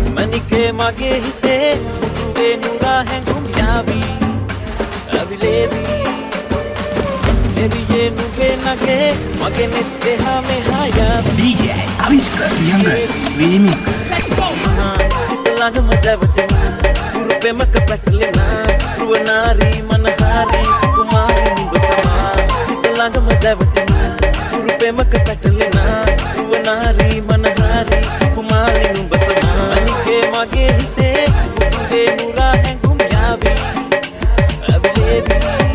මනිකේ මගේ හිතේ මුදුවේ නුරා හැඟුම් යාවි අවිලේවි එවියේ නුවේ නගේ මගේ නෙත් එහා මෙහා යාවි DJ Aviskar Younger Remix ළඟම දැවටෙනා කුරුපෙමක පැටලෙනා රුවනාරී මනහාරී සුකුමාරී නුඹ තමා ළඟම දැවටෙනා කුරුපෙමක පැටලෙනා රුවනාරී මනහාරී සුකුමාරී නුඹ තමා මනිකේ මගේ හිතේ මුදුවේ නුරා හැඟුම් යාවි අවිලේවි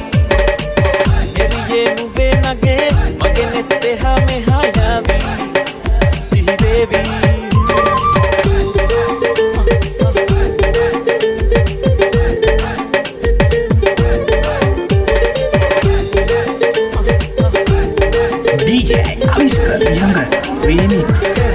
එවියේ නුවේ නගේ මගේ නෙත් එහා මෙහා යාවි සිහිවේවි DJ Aviskar Younger Remix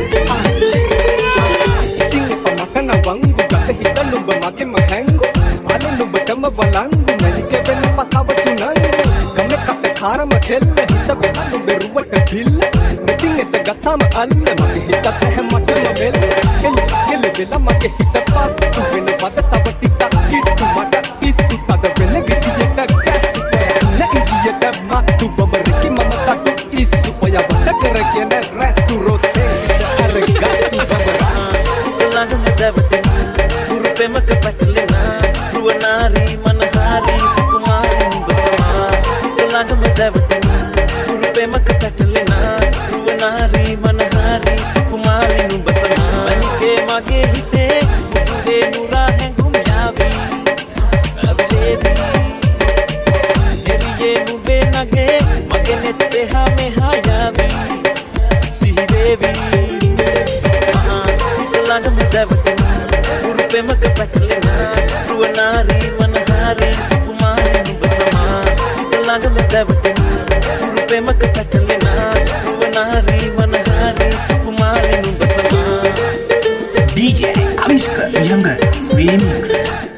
Sing pamakana wangu gata hita numba make mahangu ale numba tama walangu nalike ben patawa sunangu gamne kape kharama khelle hita bela numbe ruwata billa meeting eta gatama alle mage hita teh mata mabel kelle bela mage hita pa tu ben wada tawati takittu mata issu tada ben vidiyata kasu na indiyata matu bamariki mama tatu issu oya wada karakena rasurote argasu babara ළඟම දැවටෙනා කුරුපෙමක පැටලෙනා රුවනාරී මනහාරී සුකුමාරී නුඹ තමා ළඟම දැවටෙනා කුරුපෙමක පැටලෙනා රුවනාරී මනහාරී සුකුමාරී නුඹ තමා මනිකේ මගේ හිතේ මුදුවේ නුරා හැඟුම් යාවි අවිලේවි එවියේ නුවේ නගේ මගේ නෙත් එහා මෙහා යාවි සිහිවේවි ළඟම දැවටෙනා කුරුපෙමක පැටලෙනා රුවනාරී මනහාරී සුකුමාරී නුඹ තමා ළඟම දැවටෙනා කුරුපෙමක පැටලෙනා රුවනාරී මනහාරී සුකුමාරී නුඹ තමා DJ Aviskar Younger Remix